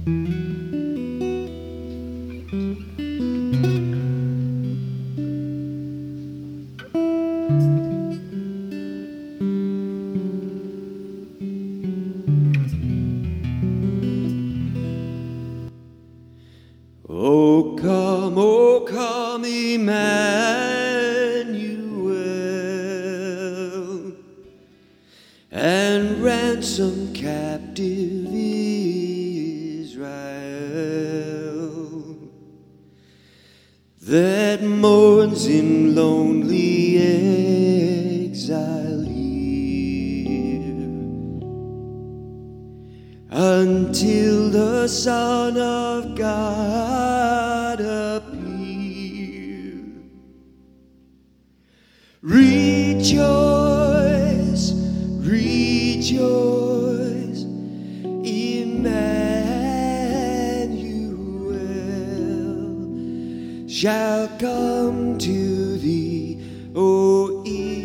O come, Emmanuel, and ransom captive Israel that mourns in lonely exile here, until the Son of God appear. Rejoice, rejoice, Emmanuel shall come to thee, O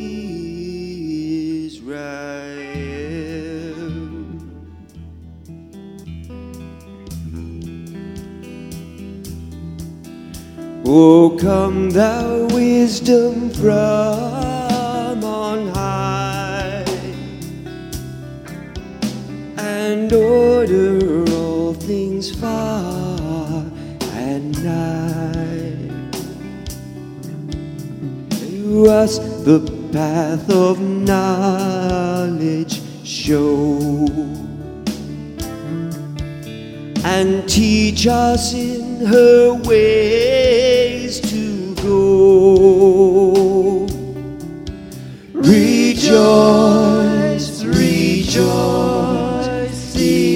Israel. O come thou wisdom from on high, and order all things far and nigh. To us the path of knowledge show, and teach us in her ways to go. Rejoice, rejoice,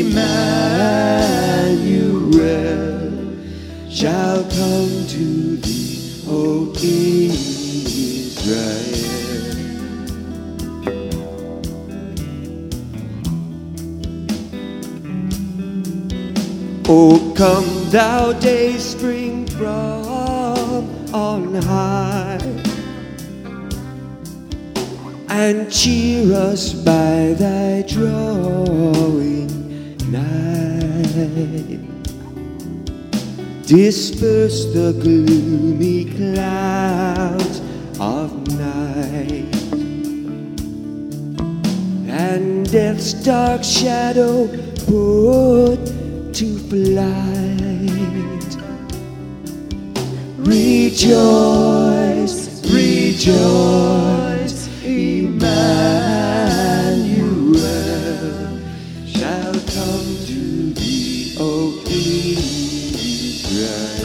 Emmanuel shall come to thee, O Israel. O come thou day spring from on high, and cheer us by thy drawing nigh. Disperse the gloomy clouds of night, and death's dark shadow put to flight. Rejoice, rejoice, Emmanuel shall come to thee, O Israel.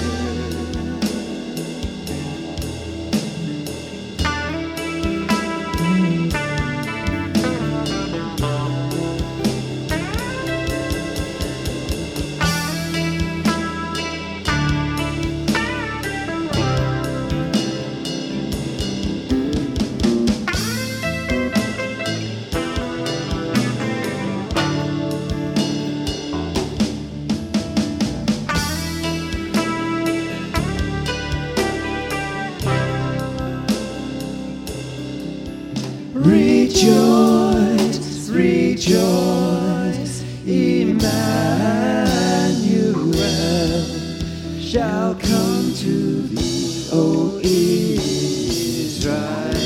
Rejoice, rejoice, Emmanuel shall come to thee, O Israel.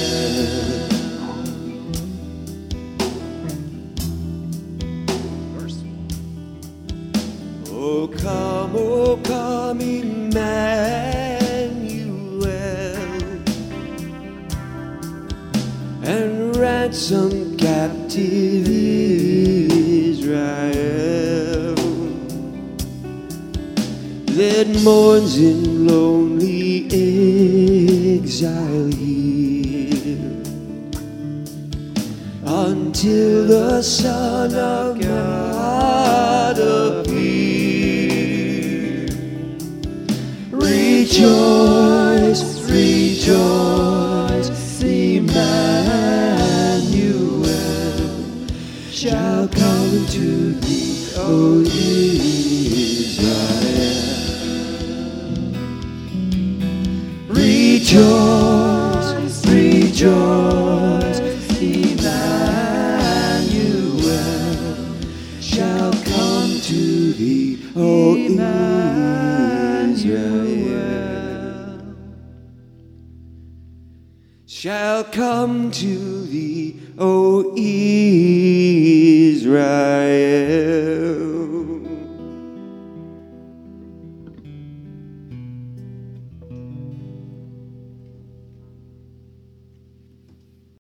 O come, Emmanuel, and ransom captive Israel that mourns in lonely exile here, until the Son of God appear. Rejoice, rejoice, Emmanuel shall come to thee, O Israel. Rejoice, rejoice, Emmanuel shall come to to thee, O Israel. Shall come to thee, O Israel.